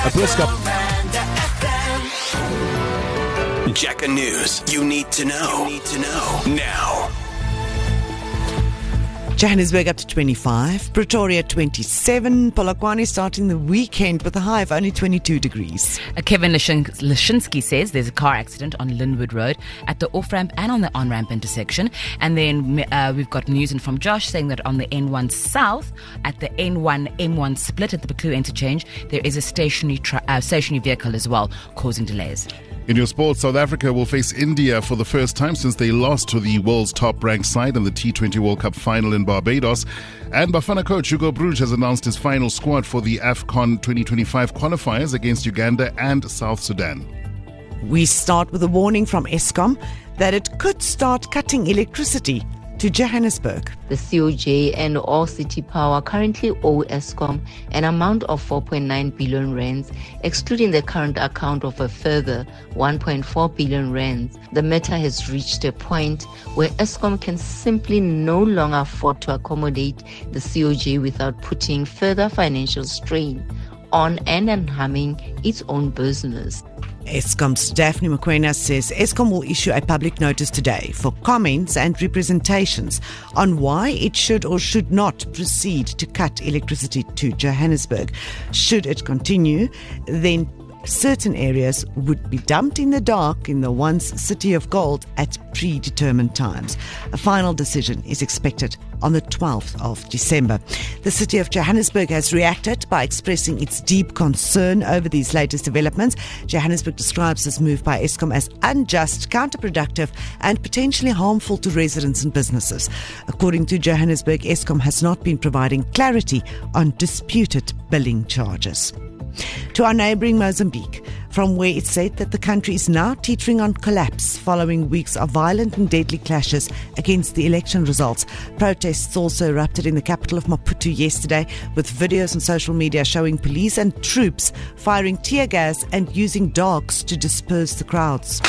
'n boodskap. Jacker News. You need to know. Now. Johannesburg up to 25, Pretoria 27, Polokwane starting the weekend with a high of only 22 degrees. Kevin Lashinsky says there's a car accident on Linwood Road at the off-ramp and on the on-ramp intersection. And then we've got news in from Josh saying that on the N1 South, at the N1 M1 split at the Buccleuch interchange, there is a stationary vehicle as well causing delays. In your sports, South Africa will face India for the first time since they lost to the world's top-ranked side in the T20 World Cup final in Barbados. And Bafana coach Hugo Broos has announced his final squad for the AFCON 2025 qualifiers against Uganda and South Sudan. We start with a warning from Eskom that it could start cutting electricity to Johannesburg. The COJ and All City Power currently owe Eskom an amount of 4.9 billion rands, excluding the current account of a further 1.4 billion rands. The matter has reached a point where Eskom can simply no longer afford to accommodate the COJ without putting further financial strain on and harming its own business. Eskom's Daphne Mokoena says Eskom will issue a public notice today for comments and representations on why it should or should not proceed to cut electricity to Johannesburg. Should it continue, then certain areas would be dumped in the dark in the once city of gold at predetermined times. A final decision is expected on the 12th of December. The city of Johannesburg has reacted by expressing its deep concern over these latest developments. Johannesburg describes this move by Eskom as unjust, counterproductive and potentially harmful to residents and businesses. According to Johannesburg, Eskom has not been providing clarity on disputed billing charges. To our neighbouring Mozambique, from where it said that the country is now teetering on collapse following weeks of violent and deadly clashes against the election results. Protests also erupted in the capital of Maputo yesterday, with videos on social media showing police and troops firing tear gas and using dogs to disperse the crowds.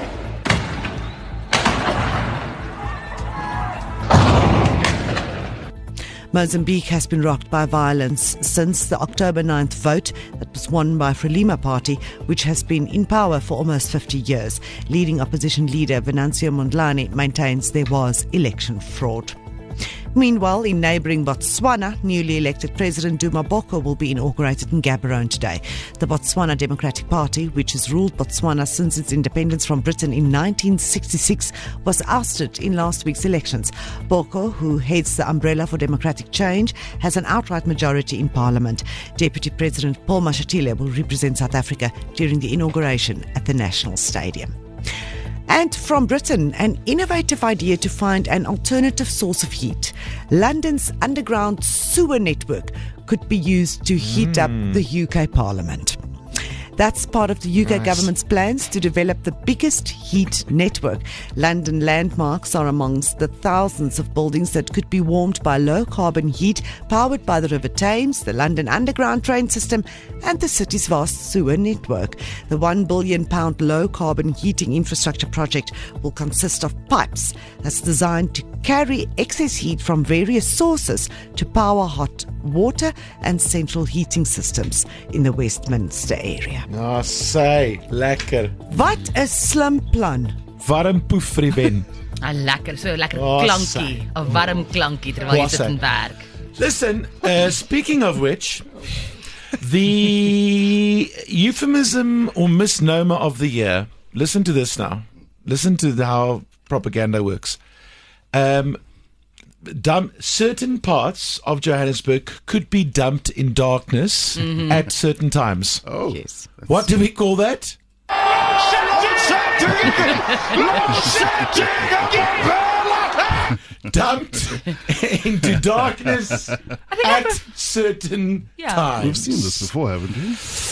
Mozambique has been rocked by violence since the October 9th vote that was won by Frelimo Party, which has been in power for almost 50 years. Leading opposition leader Venancio Mondlane maintains there was election fraud. Meanwhile, in neighbouring Botswana, newly elected President Duma Boko will be inaugurated in Gaborone today. The Botswana Democratic Party, which has ruled Botswana since its independence from Britain in 1966, was ousted in last week's elections. Boko, who heads the Umbrella for Democratic Change, has an outright majority in Parliament. Deputy President Paul Mashatile will represent South Africa during the inauguration at the National Stadium. And from Britain, an innovative idea to find an alternative source of heat. London's underground sewer network could be used to heat up the UK Parliament. That's part of the UK government's plans to develop the biggest heat network. London landmarks are amongst the thousands of buildings that could be warmed by low-carbon heat powered by the River Thames, the London Underground train system and the city's vast sewer network. The £1 billion low-carbon heating infrastructure project will consist of pipes that's designed to carry excess heat from various sources to power hot water and central heating systems in the Westminster area. Nou sê, lekker. Wat 'n slim plan. Warm poef vir die Ben. Lekker, so lekker klankie. 'n warm klankie terwyl jy sit en werk. Listen, speaking of which, the euphemism or misnomer of the year, listen to this now. Listen to how propaganda works. Certain parts of Johannesburg could be dumped in darkness at certain times. Oh, Yes. What do we call that? Dumped into darkness at certain times. we've seen this before, haven't we?